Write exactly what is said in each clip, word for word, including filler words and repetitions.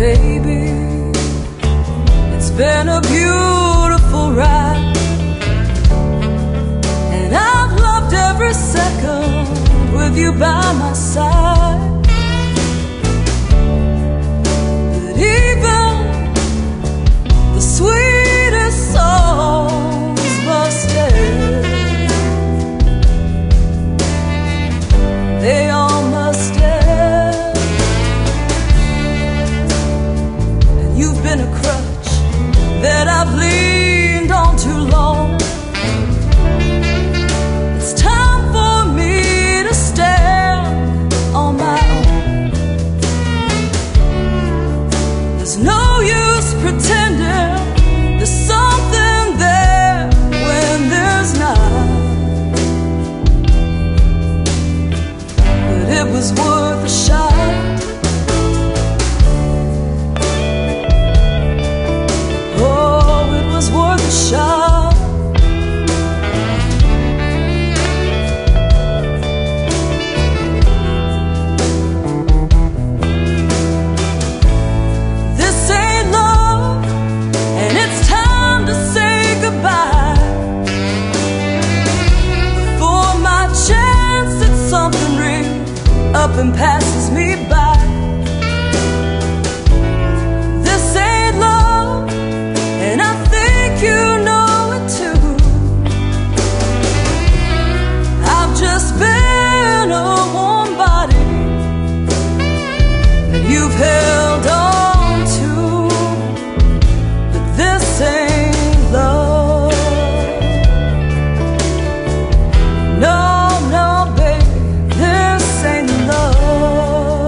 baby. It's been a beautiful ride, and I've loved every second with you by my side. But even the sweetest songs must end. They all must end. And you've been a crutch that I've leaned on too long. It's time for me to stand on my own. There's no use pretending there's something there when there's not. But it was worth a shot. Oh, it was worth a shot. This ain't love, and it's time to say goodbye. Before my chance at something real up and passes me by. This ain't love, and I think you know it too. I've just been a warm body that you've held on to. But this ain't love. No, no, baby, this ain't love.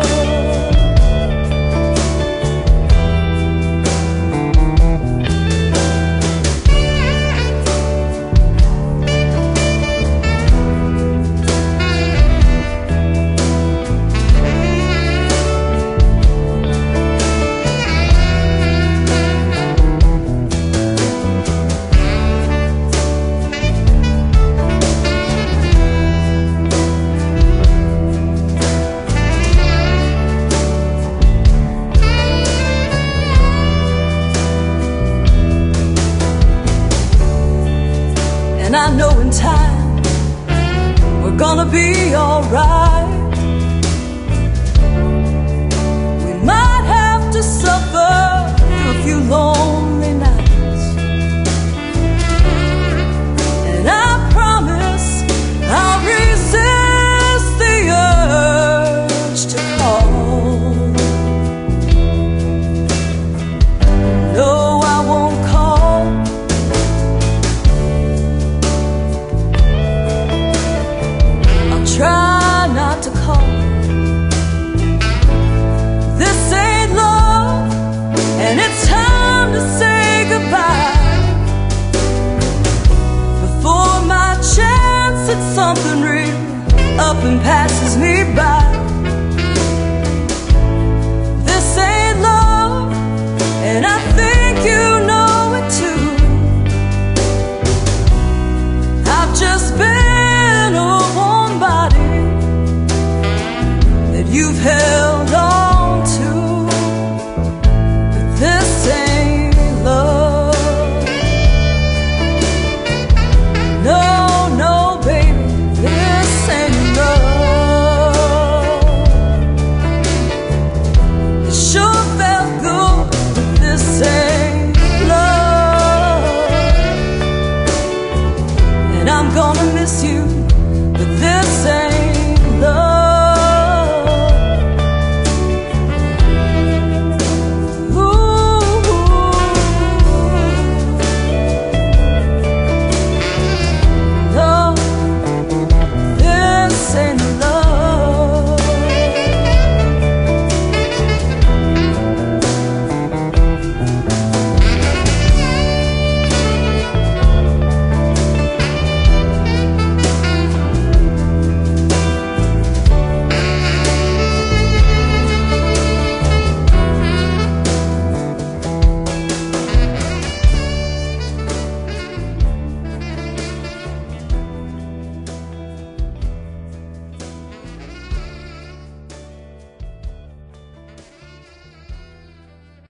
And I know in time we're gonna be alright.